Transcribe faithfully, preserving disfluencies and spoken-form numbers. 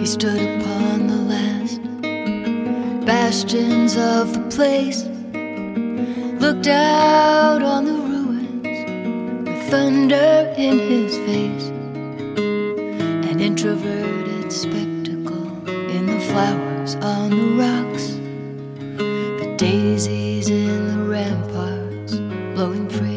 He stood upon the last bastions of the place, looked out on the ruins with thunder in his face, an introverted spectacle in the flowers on the rocks, the daisy